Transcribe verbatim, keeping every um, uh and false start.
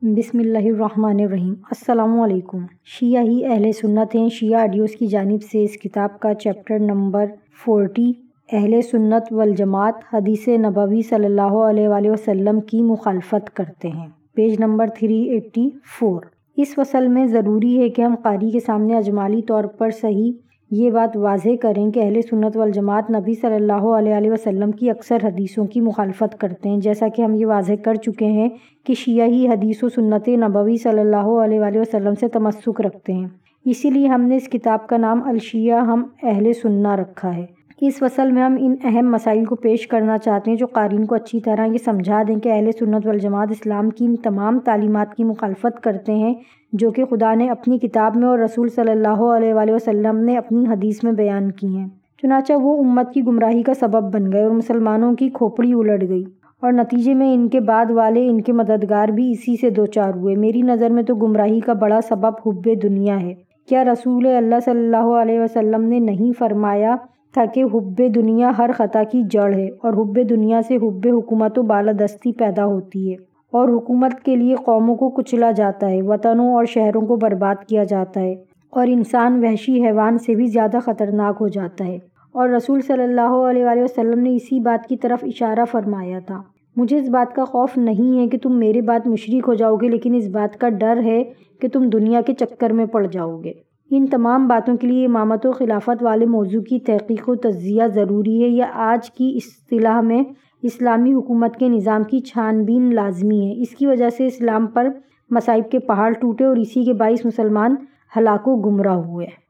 بسم اللہ الرحمن الرحیم۔ السلام علیکم۔ شیعہ ہی اہل سنت ہیں۔ شیعہ آڈیوز کی جانب سے اس کتاب کا چیپٹر نمبر فورٹی، اہل سنت والجماعت حدیث نبوی صلی اللہ علیہ وآلہ وسلم کی مخالفت کرتے ہیں، پیج نمبر تین سو چوراسی۔ اس فصل میں ضروری ہے کہ ہم قاری کے سامنے اجمالی طور پر صحیح یہ بات واضح کریں کہ اہل سنت والجماعت نبی صلی اللہ علیہ وآلہ وسلم کی اکثر حدیثوں کی مخالفت کرتے ہیں، جیسا کہ ہم یہ واضح کر چکے ہیں کہ شیعہ ہی حدیث و سنت نبوی صلی اللہ علیہ وآلہ وسلم سے تمسک رکھتے ہیں۔ اسی لیے ہم نے اس کتاب کا نام الشیعہ ہم اہل سنہ رکھا ہے۔ اس فصل میں ہم ان اہم مسائل کو پیش کرنا چاہتے ہیں جو قارئین کو اچھی طرح یہ سمجھا دیں کہ اہل سنت والجماعت اسلام کی ان تمام تعلیمات کی مخالفت کرتے ہیں جو کہ خدا نے اپنی کتاب میں اور رسول صلی اللہ علیہ وآلہ وسلم نے اپنی حدیث میں بیان کی ہیں۔ چنانچہ وہ امت کی گمراہی کا سبب بن گئے اور مسلمانوں کی کھوپڑی الٹ گئی، اور نتیجے میں ان کے بعد والے ان کے مددگار بھی اسی سے دوچار ہوئے۔ میری نظر میں تو گمراہی کا بڑا سبب حب دنیا ہے۔ کیا رسول اللہ صلی اللہ علیہ وسلم نے نہیں فرمایا تھا کہ حب دنیا ہر خطا کی جڑ ہے، اور حب دنیا سے حب حکومت و بالادستی پیدا ہوتی ہے، اور حکومت کے لیے قوموں کو کچلا جاتا ہے، وطنوں اور شہروں کو برباد کیا جاتا ہے، اور انسان وحشی حیوان سے بھی زیادہ خطرناک ہو جاتا ہے، اور رسول صلی اللہ علیہ وآلہ وسلم نے اسی بات کی طرف اشارہ فرمایا تھا۔ مجھے اس بات کا خوف نہیں ہے کہ تم میرے بعد مشرک ہو جاؤ گے، لیکن اس بات کا ڈر ہے کہ تم دنیا کے چکر میں پڑ جاؤ گے۔ ان تمام باتوں کے لیے امامت و خلافت والے موضوع کی تحقیق و تجزیہ ضروری ہے، یا آج کی اصطلاح میں اسلامی حکومت کے نظام کی چھان بین لازمی ہے۔ اس کی وجہ سے اسلام پر مصائب کے پہاڑ ٹوٹے اور اسی کے باعث مسلمان ہلاک و گمراہ ہوئے۔